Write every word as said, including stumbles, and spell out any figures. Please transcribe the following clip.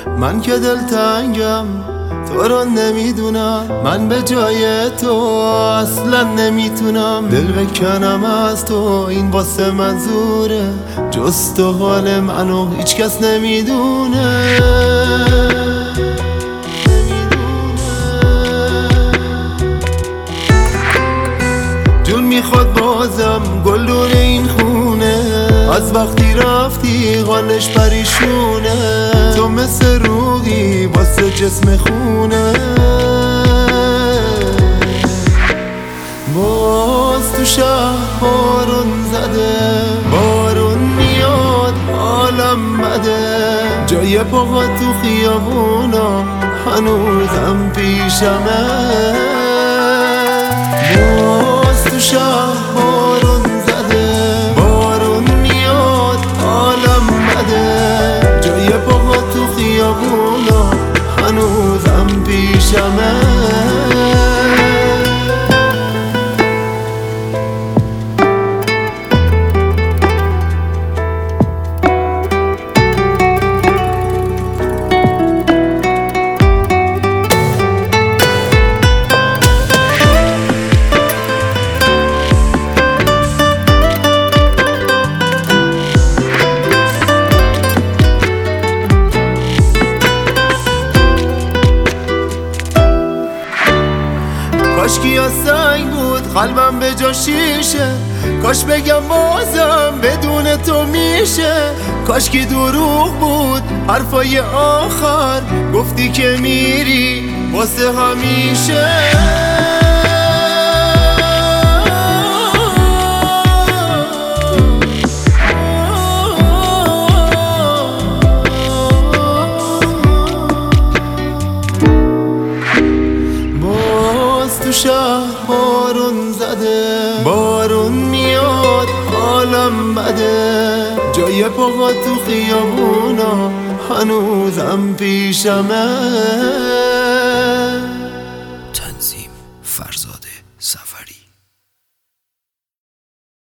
من که دلتنگم تو رو نمیدونم، من به جای تو اصلا نمیتونم دل بکنم از تو، این واسه منظوره جز تو حال منو هیچ کس نمیدونه. جون میخواد بازم گلدون این خونه، از وقتی رفتی حالش پریشونه، تو مثل روحی واسه جسم خونه. باز تو شهر بارون زده، بارون میاد حالم بده، جای پاها تو خیابونا هنوزم پیشمه. باز تو شهر بارون زده، بارون میاد حالم بده، جای پاها تو خیابونا هنوزم پیشمه. کاشکی از سنگ بود قلبم به جا شیشه، کاش بگم بازم بدون تو میشه، کاشکی دروغ بود حرفای آخر، گفتی که میری واسه همیشه. تو شهر بارون زده، بارون میاد حالم بده، جای پاها تو خیابونا هنوزم پیشمه.